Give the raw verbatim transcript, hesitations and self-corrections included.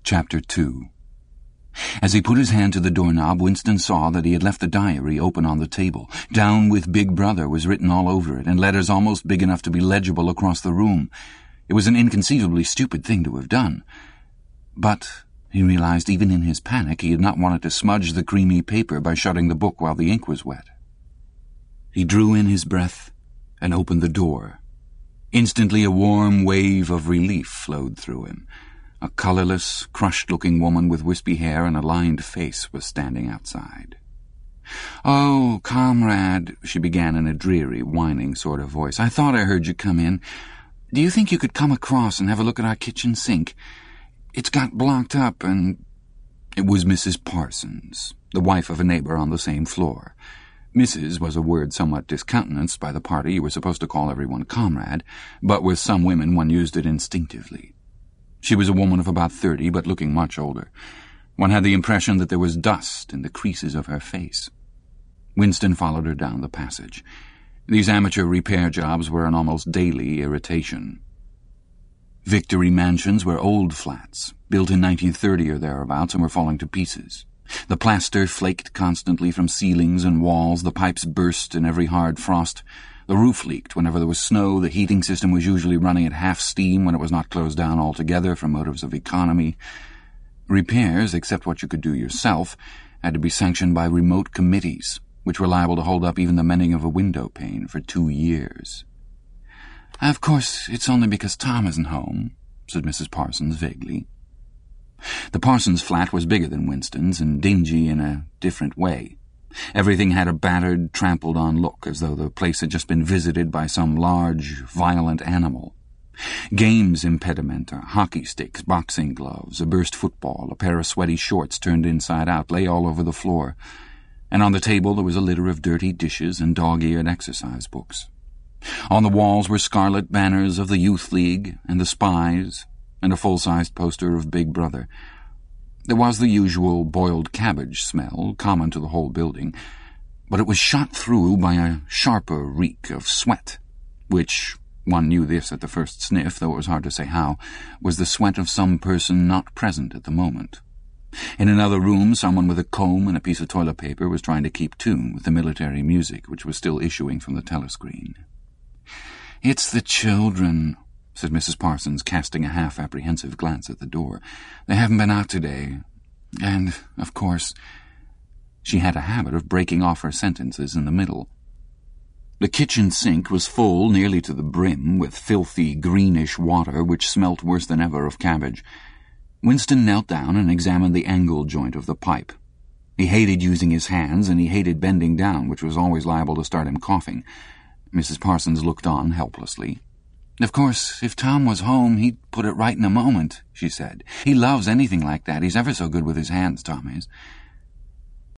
Chapter two. As he put his hand to the doorknob, Winston saw that he had left the diary open on the table. Down with Big Brother was written all over it, in letters almost big enough to be legible across the room. It was an inconceivably stupid thing to have done. But, he realized even in his panic, he had not wanted to smudge the creamy paper by shutting the book while the ink was wet. He drew in his breath and opened the door. Instantly a warm wave of relief flowed through him. A colourless, crushed-looking woman with wispy hair and a lined face was standing outside. "Oh, comrade," she began in a dreary, whining sort of voice, "I thought I heard you come in. Do you think you could come across and have a look at our kitchen sink? It's got blocked up and—" It was Missus Parsons, the wife of a neighbour on the same floor. Missus was a word somewhat discountenanced by the party you were supposed to call everyone comrade, but with some women one used it instinctively. She was a woman of about thirty, but looking much older. One had the impression that there was dust in the creases of her face. Winston followed her down the passage. These amateur repair jobs were an almost daily irritation. Victory Mansions were old flats, built in nineteen thirty or thereabouts, and were falling to pieces. The plaster flaked constantly from ceilings and walls, the pipes burst in every hard frost. The roof leaked whenever there was snow, the heating system was usually running at half steam when it was not closed down altogether for motives of economy. Repairs, except what you could do yourself, had to be sanctioned by remote committees, which were liable to hold up even the mending of a window pane for two years. "Of course, it's only because Tom isn't home," said Missus Parsons vaguely. The Parsons flat was bigger than Winston's and dingy in a different way. Everything had a battered, trampled-on look, as though the place had just been visited by some large, violent animal. Games impedimenta, hockey sticks, boxing gloves, a burst football, a pair of sweaty shorts turned inside out lay all over the floor, and on the table there was a litter of dirty dishes and dog-eared exercise books. On the walls were scarlet banners of the Youth League and the Spies, and a full-sized poster of Big Brother. There was the usual boiled cabbage smell, common to the whole building, but it was shot through by a sharper reek of sweat, which, one knew this at the first sniff, though it was hard to say how, was the sweat of some person not present at the moment. In another room, someone with a comb and a piece of toilet paper was trying to keep tune with the military music which was still issuing from the telescreen. "It's the children," said Missus Parsons, casting a half-apprehensive glance at the door. "They haven't been out today. And, of course—" She had a habit of breaking off her sentences in the middle. The kitchen sink was full nearly to the brim with filthy, greenish water which smelt worse than ever of cabbage. Winston knelt down and examined the angle joint of the pipe. He hated using his hands, and he hated bending down, which was always liable to start him coughing. Missus Parsons looked on helplessly. "Of course, if Tom was home, he'd put it right in a moment," she said. "He loves anything like that. He's ever so good with his hands, Tom is."